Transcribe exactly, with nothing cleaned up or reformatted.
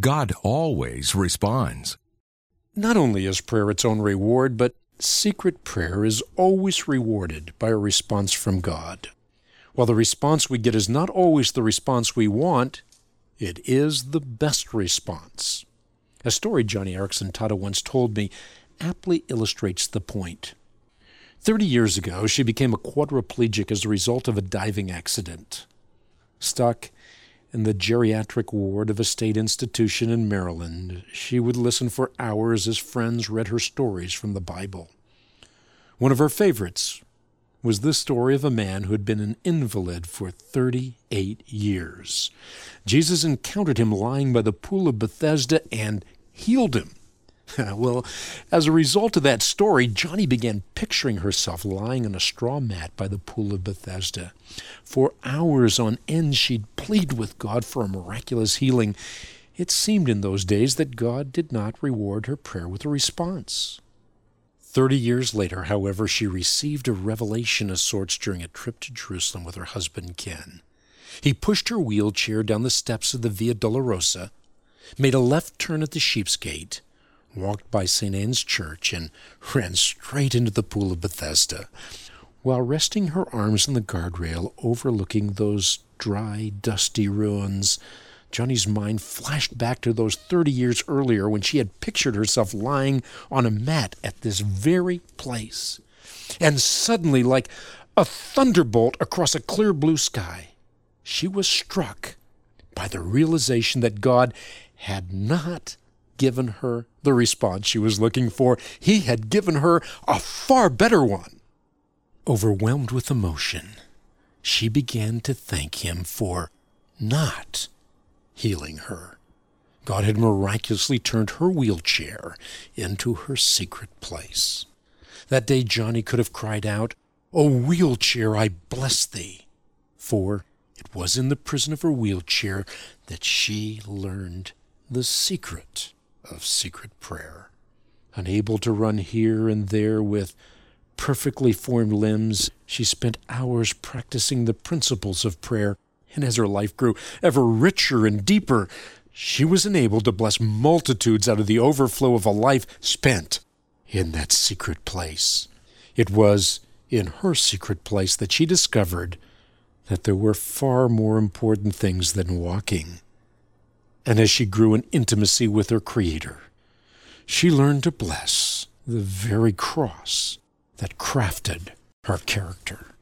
God always responds. Not only is prayer its own reward, but secret prayer is always rewarded by a response from God. While the response we get is not always the response we want, it is the best response. A story Johnny Erickson Tada once told me aptly illustrates the point. Thirty years ago, she became a quadriplegic as a result of a diving accident. Stuck in the geriatric ward of a state institution in Maryland, she would listen for hours as friends read her stories from the Bible. One of her favorites was this story of a man who had been an invalid for thirty-eight years. Jesus encountered him lying by the pool of Bethesda and healed him. Well, as a result of that story, Johnny began picturing herself lying on a straw mat by the pool of Bethesda. For hours on end, she'd plead with God for a miraculous healing. It seemed in those days that God did not reward her prayer with a response. Thirty years later, however, she received a revelation of sorts during a trip to Jerusalem with her husband, Ken. He pushed her wheelchair down the steps of the Via Dolorosa, made a left turn at the Sheep's Gate, walked by Saint Anne's Church, and ran straight into the pool of Bethesda. While resting her arms on the guardrail overlooking those dry, dusty ruins, Johnny's mind flashed back to those thirty years earlier when she had pictured herself lying on a mat at this very place. And suddenly, like a thunderbolt across a clear blue sky, she was struck by the realization that God had not given her the response she was looking for. He had given her a far better one. Overwhelmed with emotion, she began to thank him for not healing her. God had miraculously turned her wheelchair into her secret place. That day Johnny could have cried out, "O wheelchair, I bless thee," for it was in the prison of her wheelchair that she learned the secret of secret prayer. Unable to run here and there with perfectly formed limbs, she spent hours practicing the principles of prayer, and as her life grew ever richer and deeper, she was enabled to bless multitudes out of the overflow of a life spent in that secret place. It was in her secret place that she discovered that there were far more important things than walking. And as she grew in intimacy with her Creator, she learned to bless the very cross that crafted her character.